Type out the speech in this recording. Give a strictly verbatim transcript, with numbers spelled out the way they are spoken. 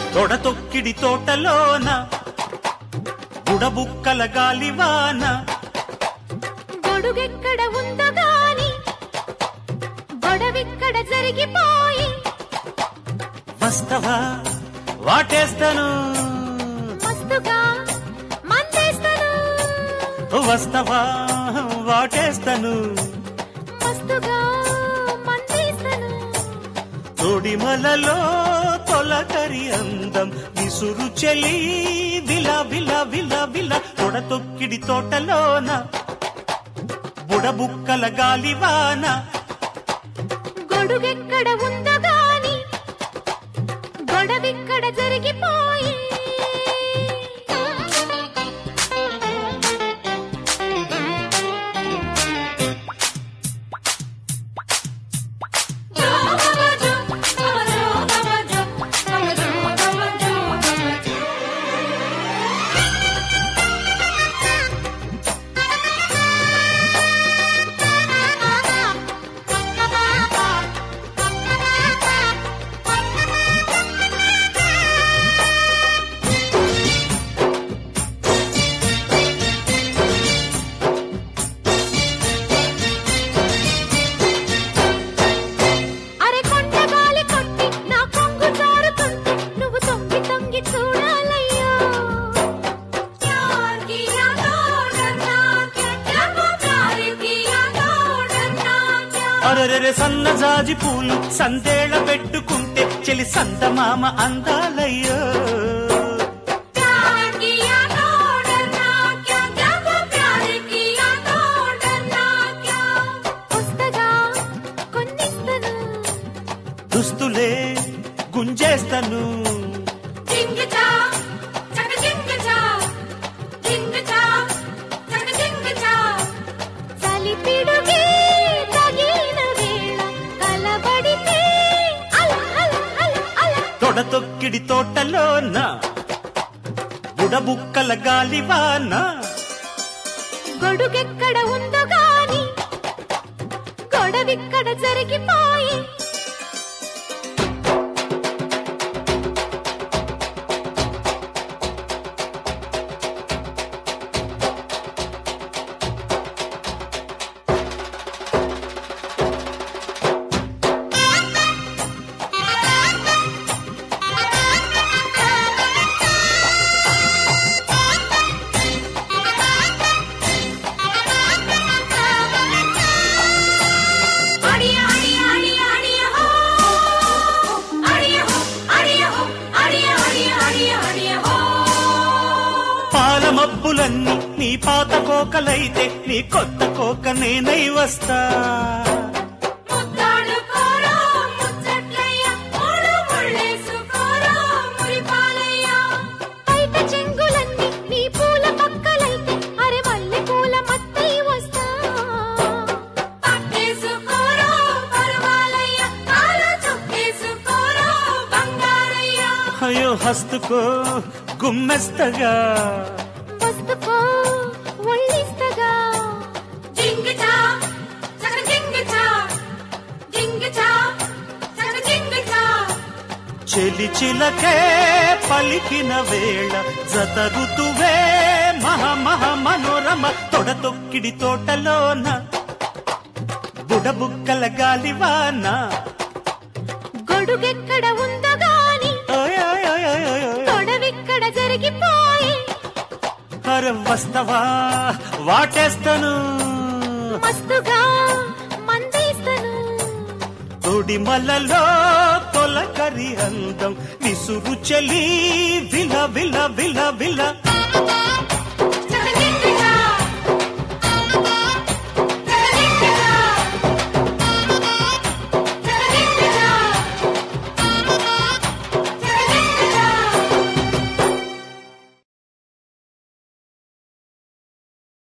తొడతొక్కిడి తోటలోన బుడబుక్కల గాలివాన గొడుగెక్కడ ఉందో గాని గొడవిక్కడ జరిగిపోయి వస్తవా వాటేస్తాను మస్తుగా మందేస్తాను వస్తవా వాటేస్తాను మస్తుగా మందేస్తాను తొడిమలలో తొలకరి అందం విసురు చెలి విల విల విల విల తొడతొక్కిడి తోటలోన బుడబుక్కల గాలివాన గొడుగెక్కడ ఉందో గాని గొడవిక్కడ జరిగిపోయి అరెరెరె సన్నజాజి పూలు సందేళ పెట్టుకుంటే చెలి సందమామ అందాలయ్యో దుస్తులే గుంజేస్తాను తొడతొక్కిడి తోటలోన బుడబుక్కల గాలివాన గొడుగెక్కడ ఉందో గాని గొడవిక్కడ జరిగిపోయి మబ్బులన్నీ నీ పాత కోకలైతే నీ కొత్త కోక నేనై వస్తా అయ్యో హస్తుకో గుమ్మెస్తగా చెలి చిలకే పలికిన వేళ జత ఋతువే మహ మహ మనోరమ తొడతొక్కిడి తోటలోన బుడబుక్కల గాలివాన గొడుగెక్కడ ఉందో గాని తొడవిక్కడ జరిగిపోయి అరే వస్తవా వాటేస్తాను మస్తుగా మందేస్తాను తొడిమలలో తొలకరి అందం విసురు చెలి విల విల విల విల